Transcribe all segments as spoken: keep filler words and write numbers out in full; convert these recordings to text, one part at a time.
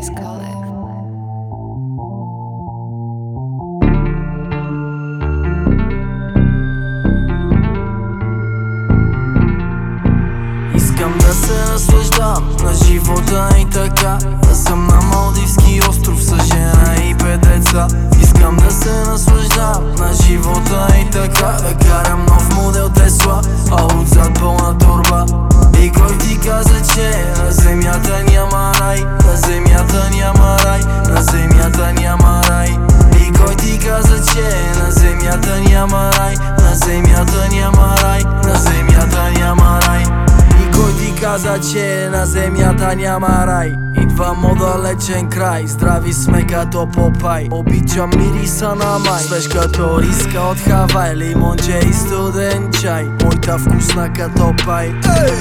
Chris Colette. Искам да се наслаждам на живота и така, да съм на Малдивски остров с жена и пет деца. Искам да се наслаждам на живота и така, да карам нов модел Тесла, а отзад пълна торба. И кой ти каза, че на земята няма рай? На земята няма рай, на земята няма рай. И кой ти каза, че на земята няма рай? На земята няма рай, на земята няма рай. Кой ти каза, че на земята няма рай? Идвам от далечен край, здрави сме като Попай. Обичам мириса на май, свеж като риска от Хавай. Лимонче и студен чай, моята вкусна като пай.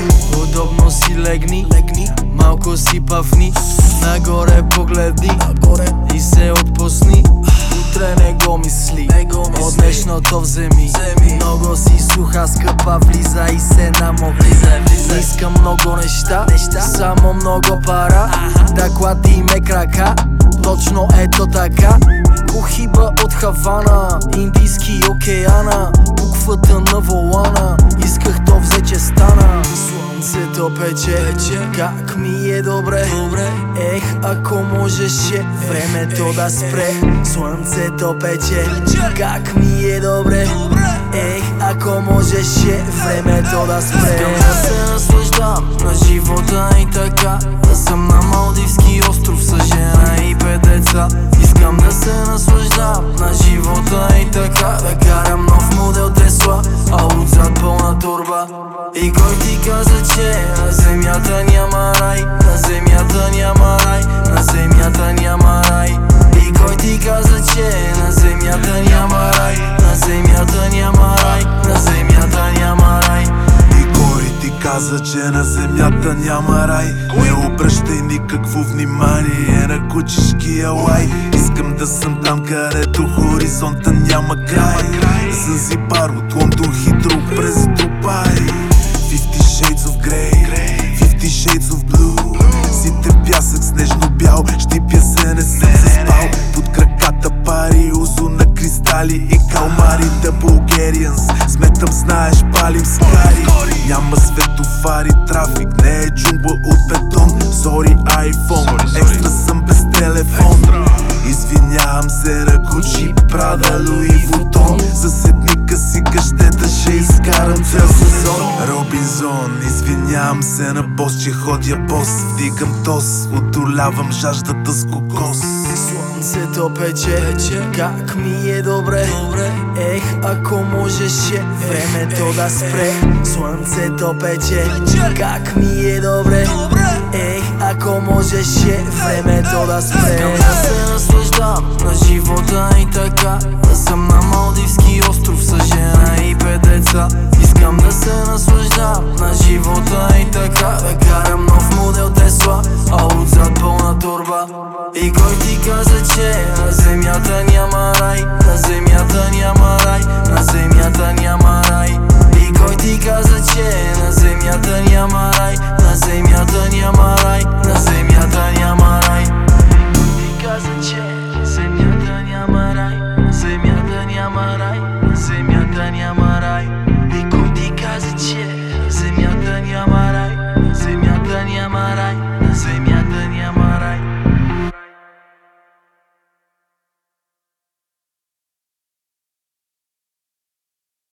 Удобно си легни, легни, малко си пъвни, нагоре погледни, нагоре и се отпусни. Утре не го мисли, от днешното вземи. Много си суха, скъпа, влиза и се намокри. Искам много неща, само много пара, да клатиме крака, точно ето така. Кохиба от Хавана, Индийски океана, буквата на волана, исках то взе, че стана. Слънцето пече, как ми е добре, ех, ако можеше времето да спре. Слънцето пече, как ми е добре, ех, ако можеше времето да спре. Искам да се наслаждам на живота и така, да съм на Малдивски остров с жена и пет деца. Искам да се наслаждам на живота и така, да карам нов модел Тесла, а отзад пълна торба. И кой ти каза, че на земята няма рай? На земята няма рай, на земята няма рай. И кой ти каза, че на земята няма рай? На земята няма рай, на земята няма рай. И кой ти каза, че на земята няма рай? Не обръщай никакво внимание на кучешкия лай. Искам да съм там, където хоризонта няма край. Занзибар от Лондон Хитро през Дубай. Fifty Shades of Grey, Fifty Shades of Blue. Сите пясък снежно бял, щипя се, не съм се спал. Под краката пари, узо на кристали и калмари. The Bulgarians, сметам знаеш, палим скари. Няма светофари, трафик, не е джунгла от бетон. Сори iPhone, екстра съм без телефон. Извинявам се, Рагучи, Прада, Луи Вутон. За седмика си къщета ще изкарам цял сезон. Робинзон, извинявам се на бос, че ходя бос. Вдигам тос, одолявам жаждата с кокос. Слънцето пече, как ми е добре, ех, ако можеше времето да спре. Слънцето пече, как ми е добре, ех, ако можеше времето да спре. Искам да се наслаждам на живота и така, да съм на Малдивски остров с жена и пет деца. Искам да се наслаждам на живота и така,